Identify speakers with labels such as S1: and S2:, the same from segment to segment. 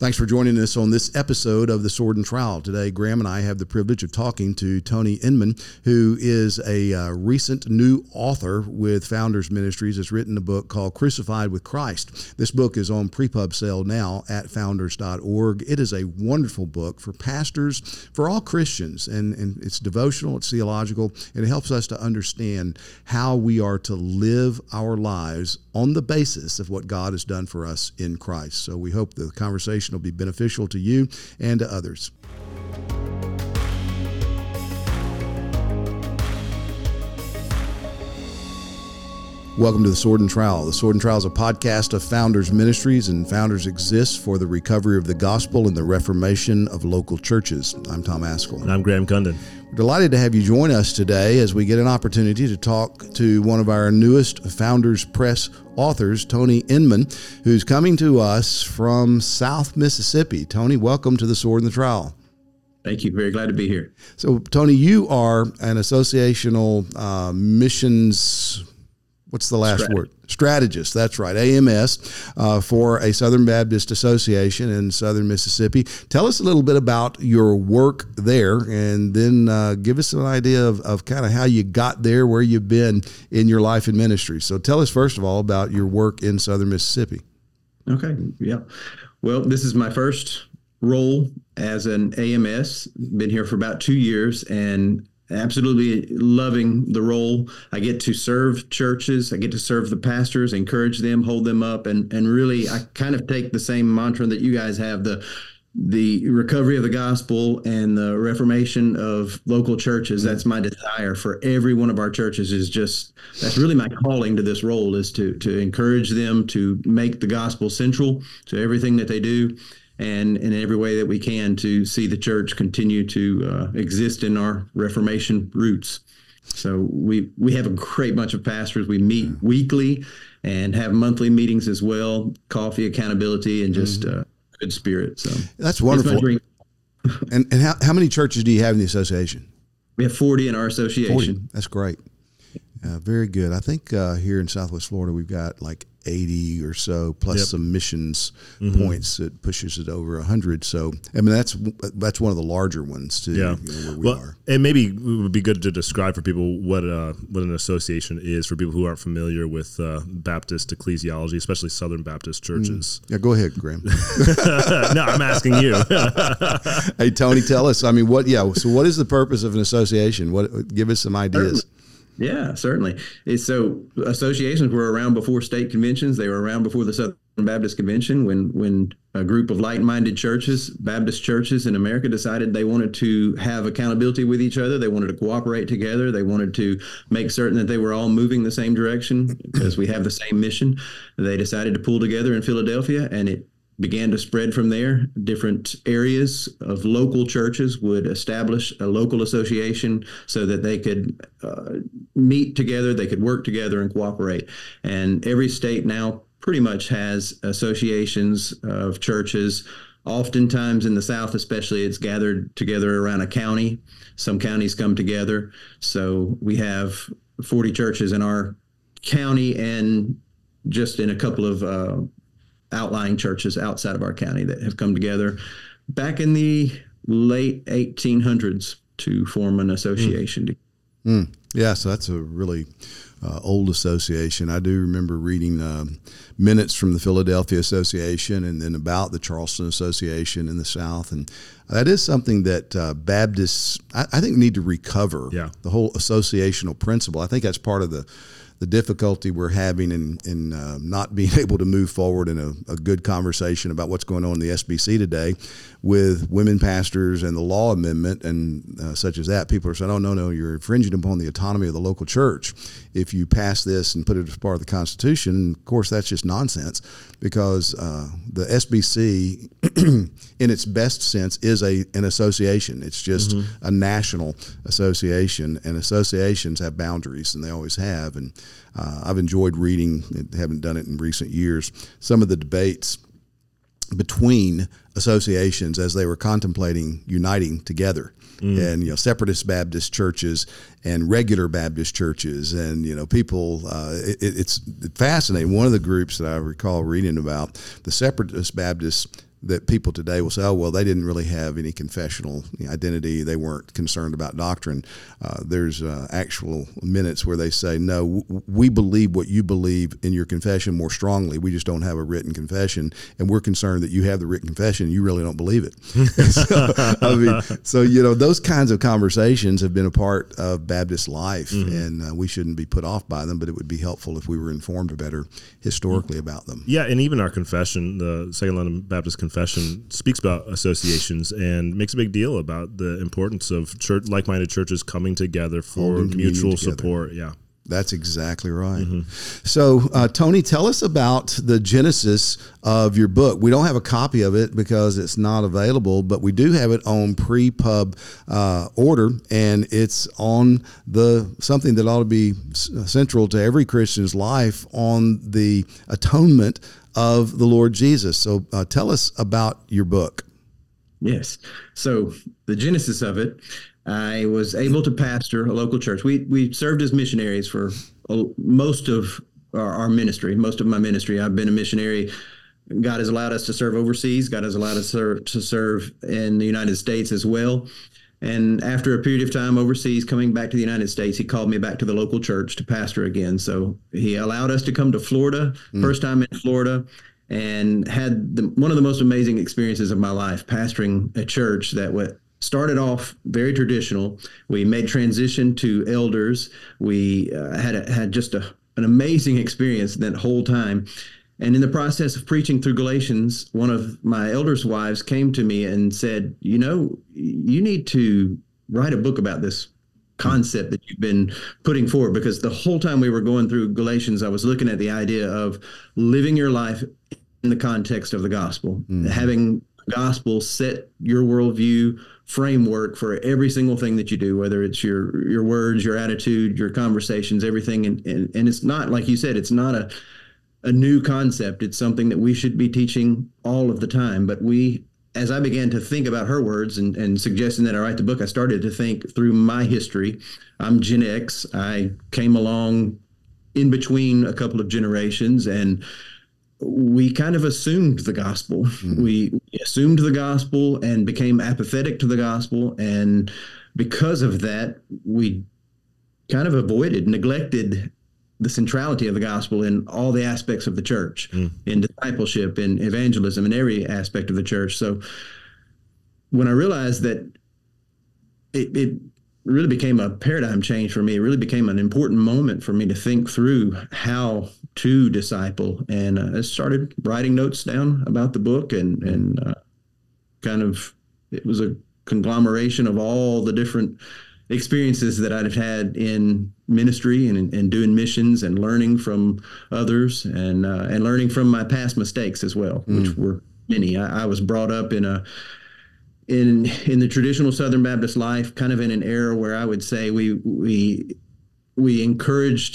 S1: Thanks for joining us on this episode of The Sword and Trowel. Today, Graham and I have the privilege of talking to Tony Inman, who is a recent new author with Founders Ministries. Has written a book called Crucified with Christ. This book is on pre-pub sale now at founders.org. It is a wonderful book for pastors, for all Christians, and it's devotional, it's theological, and it helps us to understand how we are to live our lives on the basis of what God has done for us in Christ. So we hope the conversation will be beneficial to you and to others. Welcome to The Sword and Trowel. The Sword and Trowel is a podcast of Founders Ministries, and Founders exists for the recovery of the gospel and the reformation of local churches. I'm Tom Askell.
S2: And I'm Graham Cundon.
S1: We're delighted to have you join us today as we get an opportunity to talk to one of our newest Founders Press authors, Tony Inman, who's coming to us from South Mississippi. Tony, welcome to The Sword and the Trowel.
S3: Thank you. Very glad to be here.
S1: So, Tony, you are an associational missions... What's the last word? Strategist. That's right. AMS for a Southern Baptist Association in Southern Mississippi. Tell us a little bit about your work there, and then give us an idea of kind of how you got there, where you've been in your life and ministry. So tell us, first of all, about your work in Southern Mississippi.
S3: Okay. Yeah. Well, this is my first role as an AMS. Been here for about 2 years, and absolutely loving the role. I get to serve churches. I get to serve the pastors, encourage them, hold them up. And really, I kind of take the same mantra that you guys have, the recovery of the gospel and the reformation of local churches. That's my desire for every one of our churches. That's really my calling to this role, is to encourage them to make the gospel central to everything that they do, and in every way that we can to see the church continue to exist in our Reformation roots. So we have a great bunch of pastors. We meet weekly and have monthly meetings as well, coffee, accountability, and just good spirit. So
S1: that's wonderful. And how many churches do you have in the association?
S3: We have 40 in our association.
S1: 40. That's great. Very good. I think here in Southwest Florida, we've got like 80 or so, plus some missions points that pushes it over 100. So, I mean, that's one of the larger ones too.
S2: Yeah.
S1: Where we are.
S2: And maybe it would be good to describe for people what an association is, for people who aren't familiar with Baptist ecclesiology, especially Southern Baptist churches.
S1: Yeah, go ahead, Graham.
S2: No, I'm asking you.
S1: Hey, Tony, tell us. I mean, so what is the purpose of an association? Give us some ideas.
S3: Yeah, certainly. So associations were around before state conventions. They were around before the Southern Baptist Convention, when a group of like-minded churches, Baptist churches in America, decided they wanted to have accountability with each other. They wanted to cooperate together. They wanted to make certain that they were all moving the same direction because we have the same mission. They decided to pull together in Philadelphia, and it began to spread from there. Different areas of local churches would establish a local association so that they could meet together, they could work together and cooperate. And every state now pretty much has associations of churches. Oftentimes in the South especially, it's gathered together around a county. Some counties come together. So we have 40 churches in our county, and just in a couple of outlying churches outside of our county that have come together back in the late 1800s to form an association.
S1: Yeah, so that's a really old association. I do remember reading minutes from the Philadelphia Association and then about the Charleston Association in the South. And that is something that Baptists, I think, need to recover, the whole associational principle. I think that's part of the difficulty we're having in not being able to move forward in a good conversation about what's going on in the SBC today with women pastors and the law amendment and such as that. People are saying, oh, no, you're infringing upon the autonomy of the local church if you pass this and put it as part of the Constitution. And of course, that's just nonsense, because the SBC, in its best sense, is an association. It's just a national association, and associations have boundaries, and they always have. And I've enjoyed reading, haven't done it in recent years, some of the debates between associations as they were contemplating uniting together. And, separatist Baptist churches and regular Baptist churches. And, people, it's fascinating. One of the groups that I recall reading about, the separatist Baptists that people today will say, oh, well, they didn't really have any confessional identity. They weren't concerned about doctrine. There's actual minutes where they say, no, we believe what you believe in your confession more strongly. We just don't have a written confession, and we're concerned that you have the written confession and you really don't believe it. So, those kinds of conversations have been a part of Baptist life, and we shouldn't be put off by them, but it would be helpful if we were informed better historically about them.
S2: Yeah, and even our confession, the Second London Baptist Confession, speaks about associations and makes a big deal about the importance of like-minded churches coming together for mutual support. Yeah.
S1: That's exactly right. So, Tony, tell us about the genesis of your book. We don't have a copy of it because it's not available, but we do have it on pre-pub order, and it's on something that ought to be central to every Christian's life, on the atonement of the Lord Jesus. So, tell us about your book.
S3: Yes. So, the genesis of it, I was able to pastor a local church. We served as missionaries for most of our ministry, most of my ministry. I've been a missionary. God has allowed us to serve overseas. God has allowed us to serve in the United States as well. And after a period of time overseas, coming back to the United States, he called me back to the local church to pastor again. So he allowed us to come to Florida, first time in Florida, and had one of the most amazing experiences of my life, pastoring a church that started off very traditional. We made transition to elders. We had just an amazing experience that whole time. And in the process of preaching through Galatians, one of my elders' wives came to me and said, you need to write a book about this concept that you've been putting forward, because the whole time we were going through Galatians, I was looking at the idea of living your life in the context of the gospel, having the gospel set your worldview framework for every single thing that you do, whether it's your words, your attitude, your conversations, everything. And it's not, like you said, it's not a new concept. It's something that we should be teaching all of the time. But as I began to think about her words and suggesting that I write the book, I started to think through my history. I'm Gen X. I came along in between a couple of generations, and we kind of assumed the gospel. We assumed the gospel and became apathetic to the gospel. And because of that, we kind of neglected the centrality of the gospel in all the aspects of the church, in discipleship, in evangelism, in every aspect of the church. So when I realized that it really became a paradigm change for me, it really became an important moment for me to think through how to disciple. And I started writing notes down about the book, and kind of, it was a conglomeration of all the different experiences that I'd had in ministry and doing missions and learning from others, and learning from my past mistakes as well, which were many. I was brought up in the traditional Southern Baptist life, kind of in an era where I would say we encouraged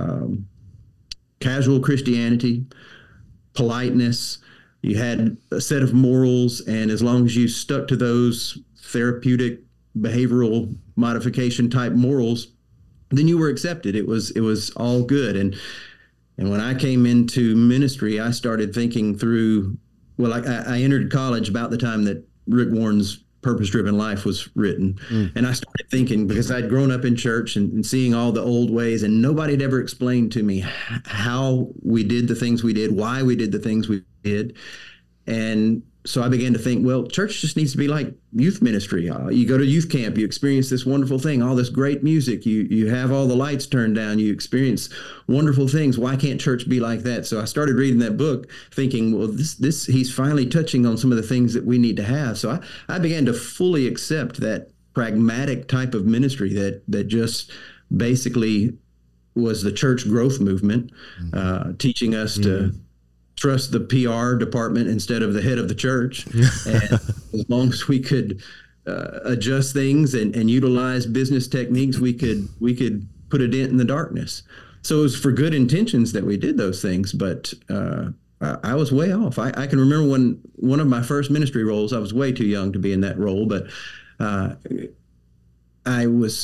S3: casual Christianity, politeness. You had a set of morals, and as long as you stuck to those therapeutic behavioral modification type morals, then you were accepted. It was all good. And when I came into ministry, I started thinking through, I entered college about the time that Rick Warren's Purpose-Driven Life was written. And I started thinking, because I'd grown up in church and seeing all the old ways, and nobody had ever explained to me how we did the things we did, why we did the things we did. And so I began to think, well, church just needs to be like youth ministry. You go to youth camp, you experience this wonderful thing, all this great music, you have all the lights turned down, you experience wonderful things. Why can't church be like that? So I started reading that book thinking, well, this he's finally touching on some of the things that we need to have. So I began to fully accept that pragmatic type of ministry that just basically was the church growth movement, teaching us to trust the PR department instead of the head of the church. And as long as we could adjust things and utilize business techniques, we could put a dent in the darkness. So it was for good intentions that we did those things, but I was way off. I can remember when one of my first ministry roles, I was way too young to be in that role, but I was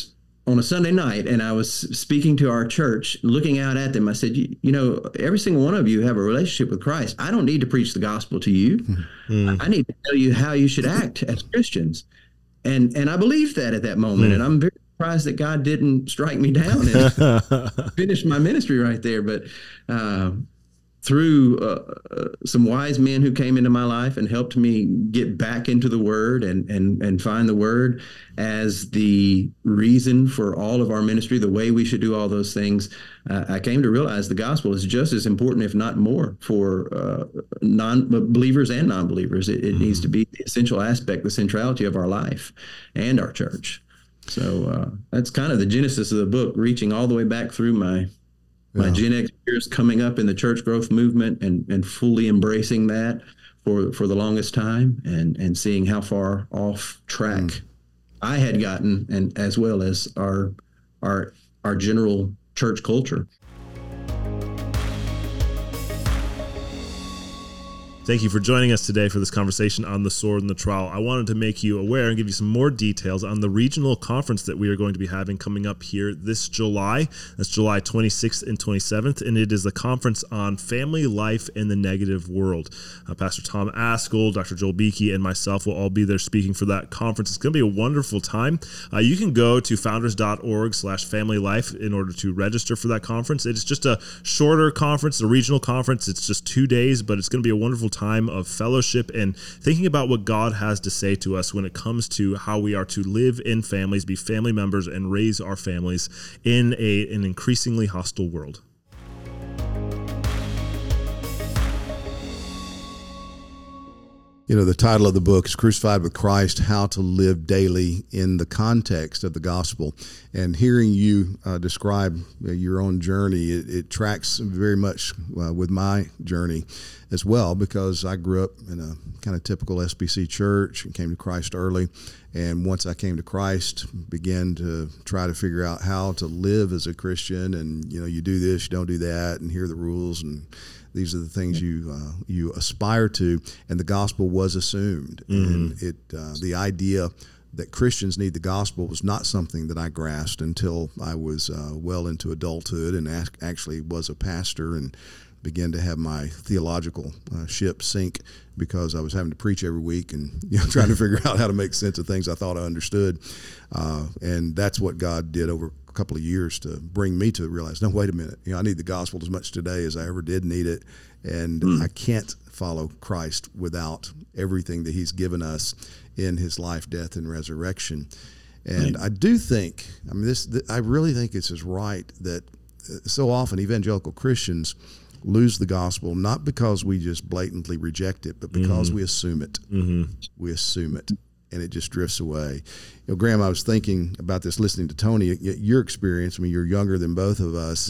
S3: on a Sunday night, and I was speaking to our church, looking out at them. I said, you know, every single one of you have a relationship with Christ. I don't need to preach the gospel to you. I need to tell you how you should act as Christians. And I believed that at that moment. And I'm very surprised that God didn't strike me down and finish my ministry right there. But through some wise men who came into my life and helped me get back into the Word and find the Word as the reason for all of our ministry, the way we should do all those things, I came to realize the gospel is just as important, if not more, for non-believers and non-believers. It needs to be the essential aspect, the centrality of our life and our church. So that's kind of the genesis of the book, reaching all the way back through my Gen X years, coming up in the church growth movement and fully embracing that for the longest time, and seeing how far off track I had gotten, and as well as our general church culture.
S2: Thank you for joining us today for this conversation on the sword and the trowel. I wanted to make you aware and give you some more details on the regional conference that we are going to be having coming up here this July. That's July 26th and 27th, and it is the conference on family life in the negative world. Pastor Tom Ascol, Dr. Joel Beakey, and myself will all be there speaking for that conference. It's going to be a wonderful time. You can go to founders.org/familylife in order to register for that conference. It's just a shorter conference, a regional conference. It's just 2 days, but it's going to be a wonderful time of fellowship and thinking about what God has to say to us when it comes to how we are to live in families, be family members, and raise our families in an increasingly hostile world.
S1: You know, the title of the book is Crucified with Christ, How to Live Daily in the Context of the Gospel. And hearing you describe your own journey, it tracks very much with my journey as well, because I grew up in a kind of typical SBC church and came to Christ early. And once I came to Christ, began to try to figure out how to live as a Christian. And, you know, you do this, you don't do that, and here are the rules, and these are the things you aspire to, and the gospel was assumed. And the idea that Christians need the gospel was not something that I grasped until I was well into adulthood and actually was a pastor and began to have my theological ship sink, because I was having to preach every week and trying to figure out how to make sense of things I thought I understood. And that's what God did over a couple of years to bring me to realize, no, wait a minute, I need the gospel as much today as I ever did need it. And I can't follow Christ without everything that he's given us in his life, death, and resurrection. And I do think, I really think it's as right that so often evangelical Christians lose the gospel, not because we just blatantly reject it, but because we assume it. We assume it, and it just drifts away. Graham, I was thinking about this listening to Tony, your experience. I mean, you're younger than both of us.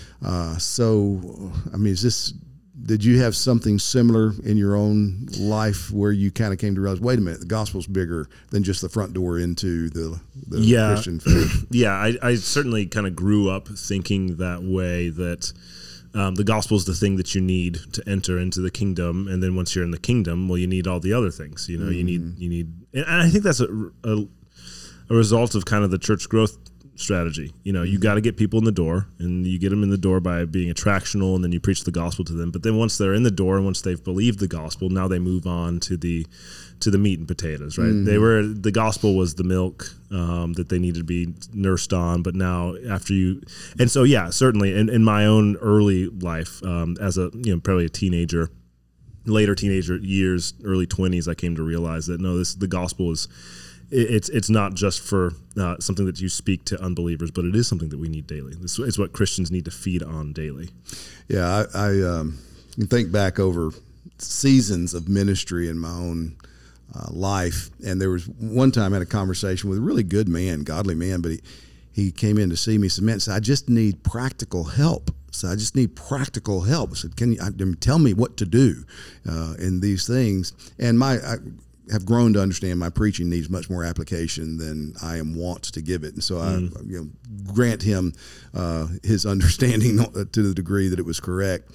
S1: Did you have something similar in your own life where you kind of came to realize, wait a minute, the gospel's bigger than just the front door into the Christian faith?
S2: I certainly kind of grew up thinking that way, that the gospel is the thing that you need to enter into the kingdom, and then once you're in the kingdom, well, you need all the other things. You need, and I think that's a result of kind of the church growth strategy. You got to get people in the door, and you get them in the door by being attractional, and then you preach the gospel to them. But then once they're in the door, and once they've believed the gospel, now they move on to the meat and potatoes, right? The gospel was the milk that they needed to be nursed on, but now certainly in my own early life, as a probably a teenager, later teenager years, early 20s, I came to realize that the gospel is. It's not just for something that you speak to unbelievers, but it is something that we need daily. This is what Christians need to feed on daily.
S1: Yeah, I can think back over seasons of ministry in my own life, and there was one time I had a conversation with a really good man, godly man, but he came in to see me. He said, "Man, I just need practical help." So I just need practical help. I said, "Can you tell me what to do in these things?" And I have grown to understand my preaching needs much more application than I am wont to give it. And so I grant him his understanding to the degree that it was correct.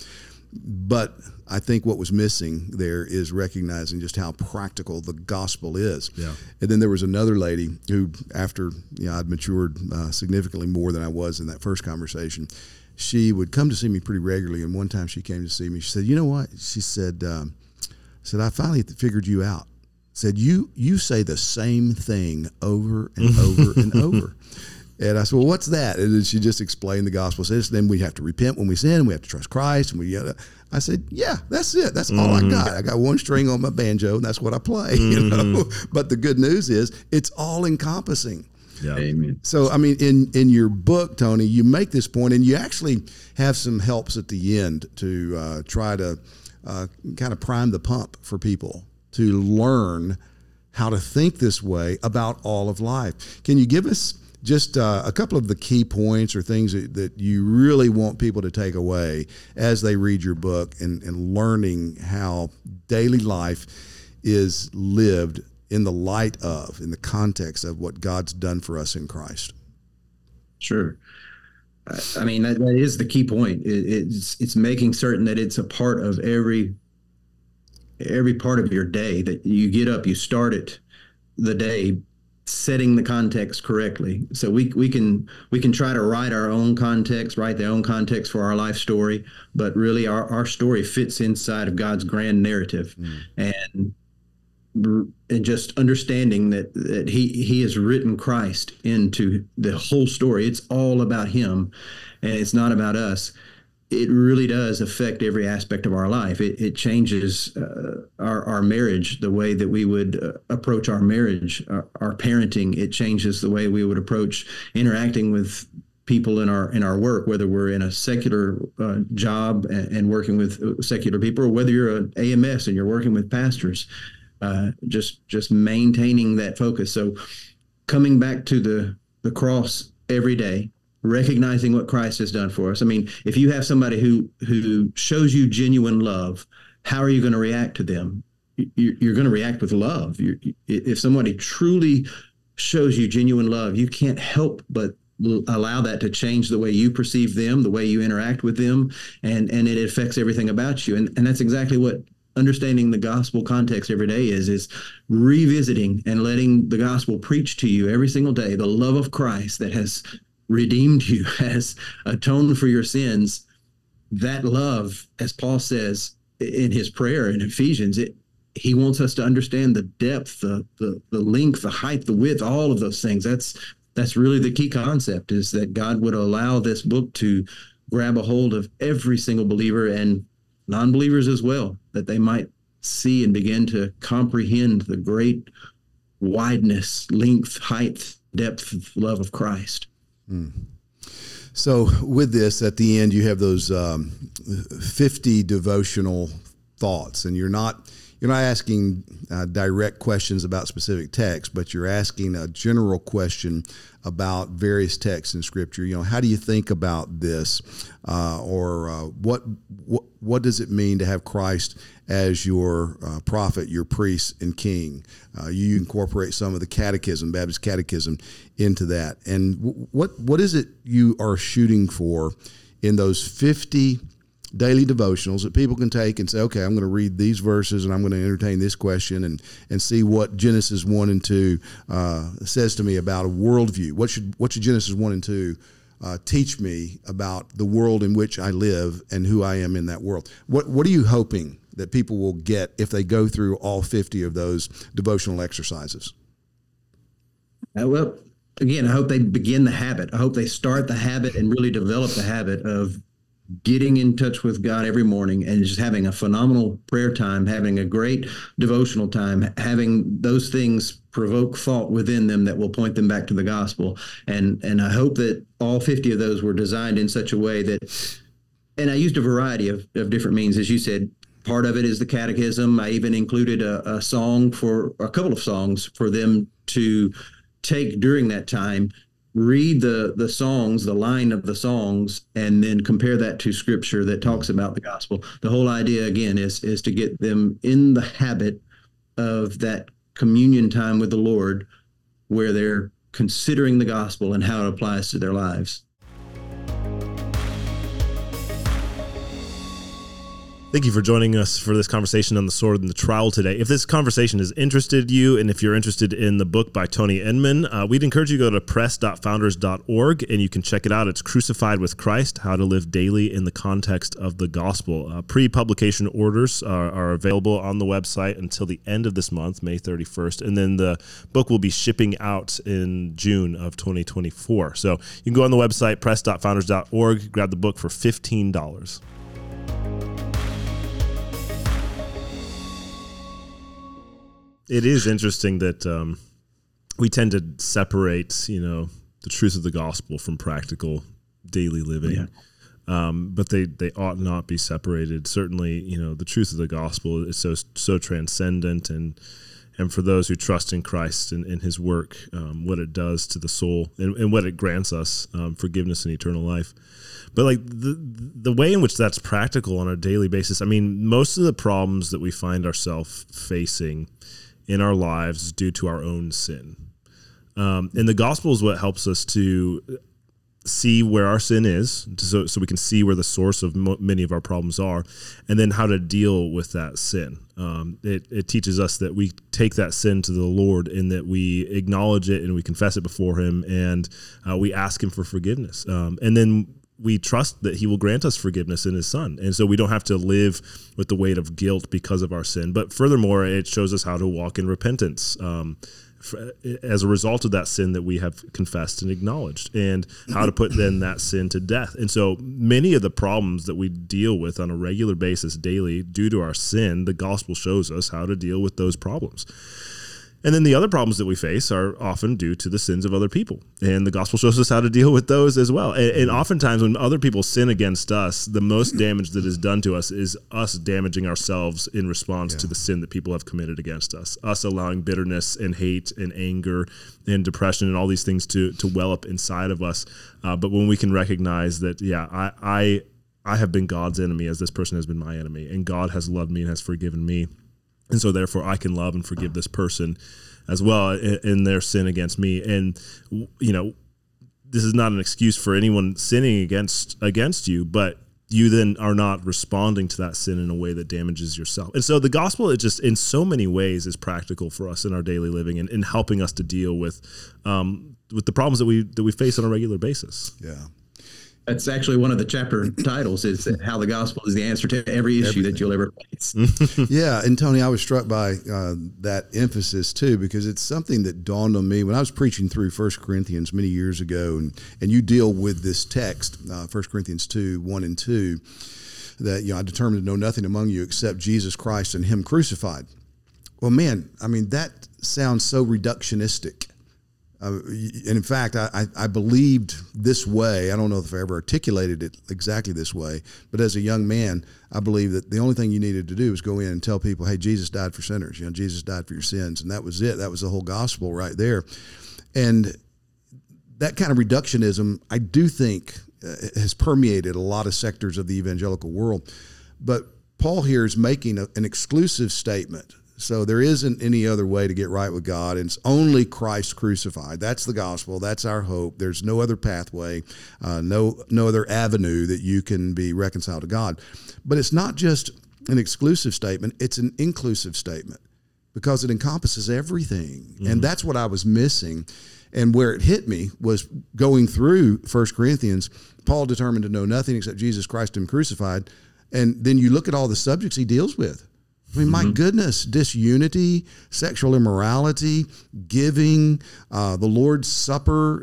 S1: But I think what was missing there is recognizing just how practical the gospel is.
S2: Yeah.
S1: And then there was another lady who, after I'd matured significantly more than I was in that first conversation, she would come to see me pretty regularly. And one time she came to see me. She said, "You know what?" She said, "I finally figured you out." Said, you say the same thing over and over and over. And I said, "Well, what's that?" And then she just explained the gospel. Says, then we have to repent when we sin. We have to trust Christ. And I said, "Yeah, that's it. That's all I got. I got one string on my banjo, and that's what I play." But the good news is, it's all encompassing.
S2: Yeah.
S3: Amen.
S1: So, I mean, in your book, Tony, you make this point, and you actually have some helps at the end to try to kind of prime the pump for people to learn how to think this way about all of life. Can you give us just a couple of the key points or things that you really want people to take away as they read your book and learning how daily life is lived in the light of, in the context of what God's done for us in Christ?
S3: Sure. I mean, that is the key point. It's making certain that it's a part of every part of your day, that you get up, you start it the day setting the context correctly. So we can try to write our own context, write their own context for our life story, but really our story fits inside of God's grand narrative. And just understanding that he has written Christ into the whole story. It's all about him, and it's not about us. It really does affect every aspect of our life. It changes our marriage, the way that we would approach our marriage, our parenting. It changes the way we would approach interacting with people in our work, whether we're in a secular job and working with secular people, or whether you're an AMS and you're working with pastors. Just maintaining that focus. So coming back to the cross every day, recognizing what Christ has done for us. I mean, if you have somebody who shows you genuine love, how are you going to react to them? You're going to react with love. If somebody truly shows you genuine love, you can't help but allow that to change the way you perceive them, the way you interact with them, and it affects everything about you. And that's exactly what understanding the gospel context every day is revisiting and letting the gospel preach to you every single day, the love of Christ that has redeemed you, has atoned for your sins. That love, as Paul says in his prayer in Ephesians, he wants us to understand the depth, the length, the height, the width, all of those things. That's really the key concept, is that God would allow this book to grab a hold of every single believer and non-believers as well, that they might see and begin to comprehend the great wideness, length, height, depth of love of Christ.
S1: So with this, at the end, you have those 50 devotional thoughts, and you're not asking direct questions about specific texts, but you're asking a general question about various texts in Scripture. How do you think about this, or what does it mean to have Christ as your prophet, your priest, and king? You incorporate some of the catechism, Baptist catechism, into that. And what is it you are shooting for in those 50 daily devotionals that people can take and say, okay, I'm going to read these verses and I'm going to entertain this question and see what Genesis 1 and 2 says to me about a worldview? What should Genesis 1 and 2 teach me about the world in which I live and who I am in that world? What are you hoping that people will get if they go through all 50 of those devotional exercises?
S3: Well, again, I hope they begin the habit. I hope they start the habit and really develop the habit of getting in touch with God every morning and just having a phenomenal prayer time, having a great devotional time, having those things provoke thought within them that will point them back to the gospel. And I hope that all 50 of those were designed in such a way that, and I used a variety of different means, as you said. Part of it is the catechism. I even included a couple of songs for them to take during that time, read the songs, the line of the songs, and then compare that to Scripture that talks about the gospel. The whole idea, again, is to get them in the habit of that communion time with the Lord, where they're considering the gospel and how it applies to their lives.
S2: Thank you for joining us for this conversation on the sword and the trowel today. If this conversation has interested you, and if you're interested in the book by Tony Enman, we'd encourage you to go to press.founders.org and you can check it out. It's Crucified with Christ, How to Live Daily in the Context of the Gospel. Pre-publication orders are available on the website until the end of this month, May 31st, and then the book will be shipping out in June of 2024. So you can go on the website, press.founders.org, grab the book for $15. It is interesting that we tend to separate, the truth of the gospel from practical daily living, but they ought not be separated. Certainly, the truth of the gospel is so transcendent, and for those who trust in Christ and in His work, what it does to the soul and what it grants us, forgiveness and eternal life. But like the way in which that's practical on a daily basis, I mean, most of the problems that we find ourselves facing in our lives due to our own sin. And the gospel is what helps us to see where our sin is, so we can see where the source of many of our problems are, and then how to deal with that sin. It teaches us that we take that sin to the Lord, and that we acknowledge it and we confess it before Him, and we ask Him for forgiveness. And then we trust that He will grant us forgiveness in His Son. And so we don't have to live with the weight of guilt because of our sin. But furthermore, it shows us how to walk in repentance as a result of that sin that we have confessed and acknowledged, and how to put then that sin to death. And so many of the problems that we deal with on a regular basis daily due to our sin, the gospel shows us how to deal with those problems. And then the other problems that we face are often due to the sins of other people. And the gospel shows us how to deal with those as well. And oftentimes when other people sin against us, the most damage that is done to us is us damaging ourselves in response to the sin that people have committed against us. Us allowing bitterness and hate and anger and depression and all these things to well up inside of us. But when we can recognize that, I have been God's enemy as this person has been my enemy, and God has loved me and has forgiven me. And so therefore I can love and forgive this person as well in their sin against me. And, this is not an excuse for anyone sinning against you, but you then are not responding to that sin in a way that damages yourself. And so the gospel is just in so many ways is practical for us in our daily living, and in helping us to deal with the problems that we face on a regular basis.
S1: Yeah.
S3: That's actually one of the chapter titles, is how the gospel is the answer to every issue that you'll ever face.
S1: Yeah. And Tony, I was struck by that emphasis too, because it's something that dawned on me when I was preaching through 1 Corinthians many years ago. And you deal with this text, 1 Corinthians 2, 1 and 2, that, I determined to know nothing among you except Jesus Christ and Him crucified. Well, man, I mean, that sounds so reductionistic. And in fact, I believed this way. I don't know if I ever articulated it exactly this way, but as a young man, I believed that the only thing you needed to do was go in and tell people, hey, Jesus died for sinners. Jesus died for your sins. And that was it. That was the whole gospel right there. And that kind of reductionism, I do think, has permeated a lot of sectors of the evangelical world. But Paul here is making an exclusive statement. So there isn't any other way to get right with God, and it's only Christ crucified. That's the gospel. That's our hope. There's no other pathway, no other avenue that you can be reconciled to God. But it's not just an exclusive statement. It's an inclusive statement, because it encompasses everything. Mm-hmm. And that's what I was missing. And where it hit me was going through 1 Corinthians, Paul determined to know nothing except Jesus Christ and Him crucified. And then you look at all the subjects he deals with. I mean, my goodness, disunity, sexual immorality, giving, the Lord's Supper.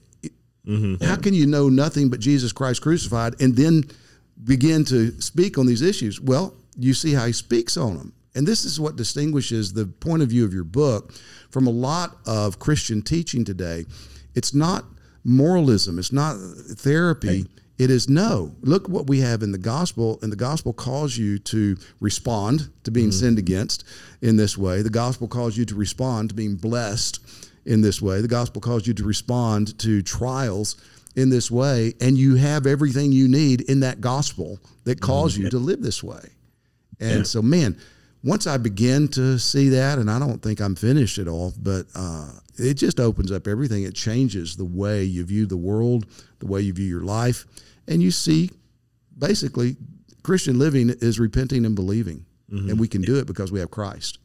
S1: How can you know nothing but Jesus Christ crucified and then begin to speak on these issues? Well, you see how he speaks on them. And this is what distinguishes the point of view of your book from a lot of Christian teaching today. It's not moralism. It's not therapy. Right. It is no. Look what we have in the gospel, and the gospel calls you to respond to being sinned against in this way. The gospel calls you to respond to being blessed in this way. The gospel calls you to respond to trials in this way, and you have everything you need in that gospel that calls you to live this way. And so, man, once I begin to see that, and I don't think I'm finished at all, but it just opens up everything. It changes the way you view the world, the way you view your life, and you see basically Christian living is repenting and believing, and we can do it because we have Christ.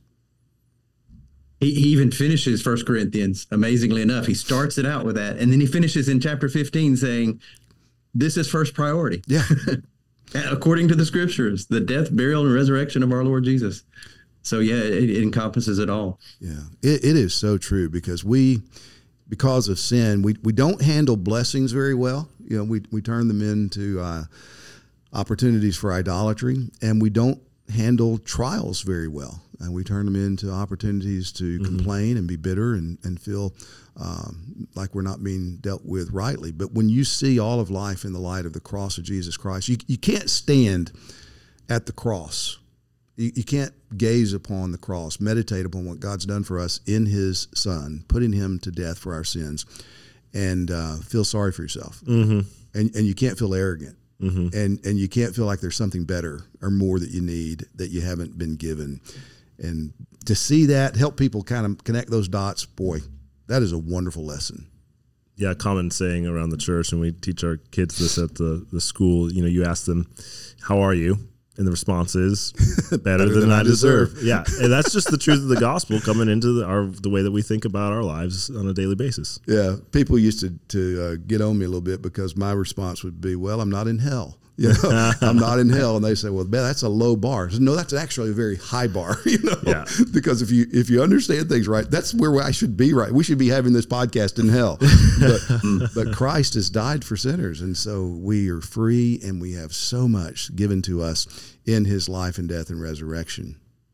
S3: He even finishes 1 Corinthians, amazingly enough. He starts it out with that, and then he finishes in chapter 15 saying, this is first priority.
S1: Yeah.
S3: According to the scriptures, the death, burial, and resurrection of our Lord Jesus. So, yeah, it encompasses it all.
S1: Yeah, it is so true because because of sin, we don't handle blessings very well. You know, we turn them into opportunities for idolatry, and we don't handle trials very well. And we turn them into opportunities to complain and be bitter and feel like we're not being dealt with rightly. But when you see all of life in the light of the cross of Jesus Christ, you can't stand at the cross. You can't gaze upon the cross, meditate upon what God's done for us in his Son, putting him to death for our sins, and feel sorry for yourself. And you can't feel arrogant. And you can't feel like there's something better or more that you need that you haven't been given. And to see that, help people kind of connect those dots, boy, that is a wonderful lesson.
S2: Yeah, a common saying around the church, and we teach our kids this at the school, you know, you ask them, how are you? And the response is better than I deserve. Yeah, and that's just the truth of the gospel coming into the way that we think about our lives on a daily basis.
S1: Yeah, people used to get on me a little bit because my response would be, well, I'm not in hell. You know, I'm not in hell. And they say, well, man, that's a low bar. I said, no, that's actually a very high bar, you know, because if you understand things right, that's where I should be right. We should be having this podcast in hell. But Christ has died for sinners. And so we are free and we have so much given to us in his life and death and resurrection.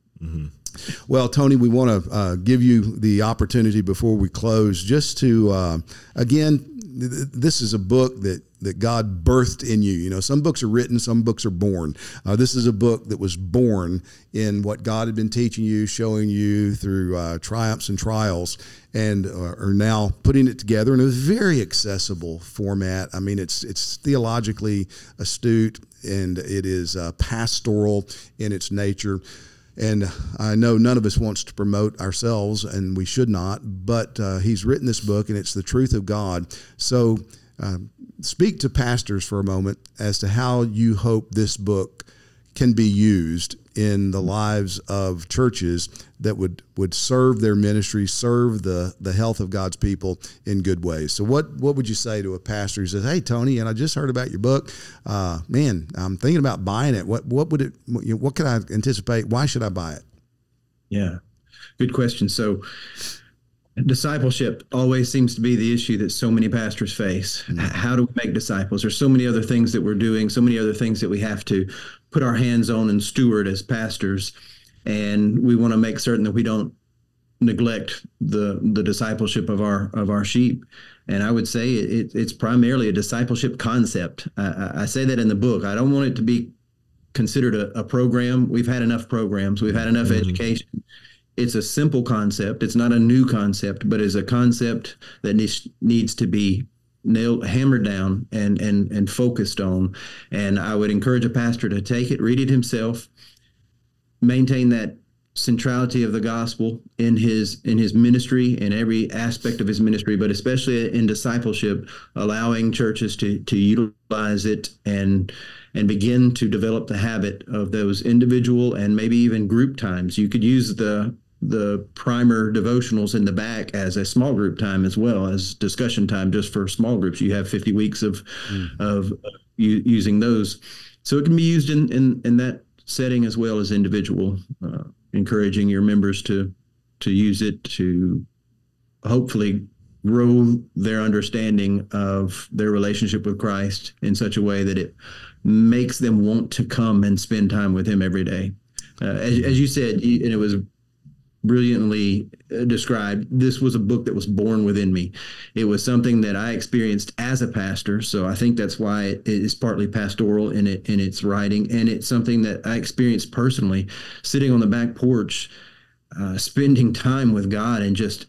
S1: Well, Tony, we want to give you the opportunity before we close just to, again, this is a book that God birthed in you. You know, some books are written, some books are born. This is a book that was born in what God had been teaching you, showing you through triumphs and trials, and are now putting it together in a very accessible format. I mean, it's theologically astute, and it is pastoral in its nature. And I know none of us wants to promote ourselves, and we should not, but he's written this book, and it's the truth of God. So speak to pastors for a moment as to how you hope this book can be used in the lives of churches that would serve their ministry, serve the health of God's people in good ways. So what would you say to a pastor who says, hey, Tony, and I just heard about your book. Man, I'm thinking about buying it. What can I anticipate? Why should I buy it?
S3: Yeah, good question. So discipleship always seems to be the issue that so many pastors face. How do we make disciples? There's so many other things that we're doing, so many other things that we have to put our hands on and steward as pastors. And we want to make certain that we don't neglect the discipleship of our sheep. And I would say it's primarily a discipleship concept. I say that in the book. I don't want it to be considered a program. We've had enough programs. We've had enough education. It's a simple concept. It's not a new concept, but is a concept that needs to be hammered down and focused on. And I would encourage a pastor to take it, read it himself, maintain that centrality of the gospel in his ministry, in every aspect of his ministry, but especially in discipleship, allowing churches to utilize it and begin to develop the habit of those individual and maybe even group times. You could use the primer devotionals in the back as a small group time as well as discussion time just for small groups. You have 50 weeks of using those. So it can be used in that setting as well as individual, encouraging your members to use it to hopefully grow their understanding of their relationship with Christ in such a way that it makes them want to come and spend time with him every day. As you said, and it was brilliantly described, this was a book that was born within me. It was something that I experienced as a pastor, so I think that's why it is partly pastoral in its writing, and it's something that I experienced personally, sitting on the back porch, spending time with God, and just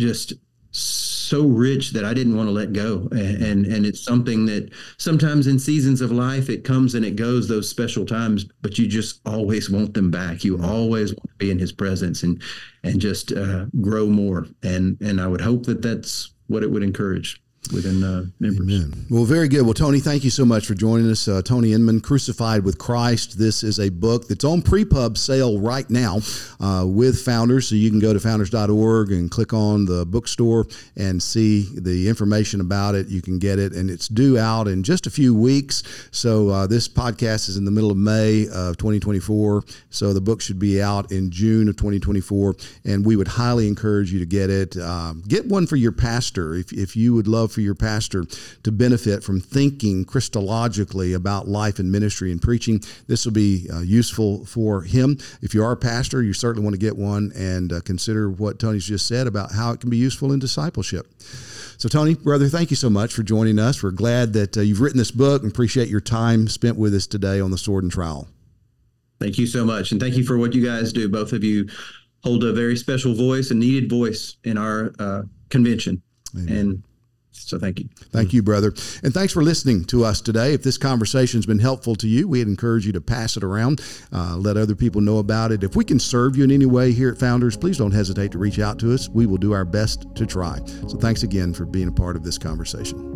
S3: so rich that I didn't want to let go. And it's something that sometimes in seasons of life, it comes and it goes, those special times, but you just always want them back. You always want to be in his presence and just grow more. And I would hope that that's what it would encourage. within members.
S1: Amen. Well, very good. Well, Tony, thank you so much for joining us. Tony Inman, Crucified with Christ. This is a book that's on pre-pub sale right now with Founders. So you can go to founders.org and click on the bookstore and see the information about it. You can get it, and it's due out in just a few weeks. So this podcast is in the middle of May of 2024. So the book should be out in June of 2024, and we would highly encourage you to get it. Get one for your pastor if you would love for your pastor to benefit from thinking Christologically about life and ministry and preaching. This will be useful for him. If you are a pastor, you certainly want to get one and consider what Tony's just said about how it can be useful in discipleship. So, Tony, brother, thank you so much for joining us. We're glad that you've written this book and appreciate your time spent with us today on The Sword and Trowel.
S3: Thank you so much. And thank you for what you guys do. Both of you hold a very special voice, a needed voice in our convention. Amen. And so thank you.
S1: Thank you, brother. And thanks for listening to us today. If this conversation has been helpful to you, we'd encourage you to pass it around, let other people know about it. If we can serve you in any way here at Founders, please don't hesitate to reach out to us. We will do our best to try. So thanks again for being a part of this conversation.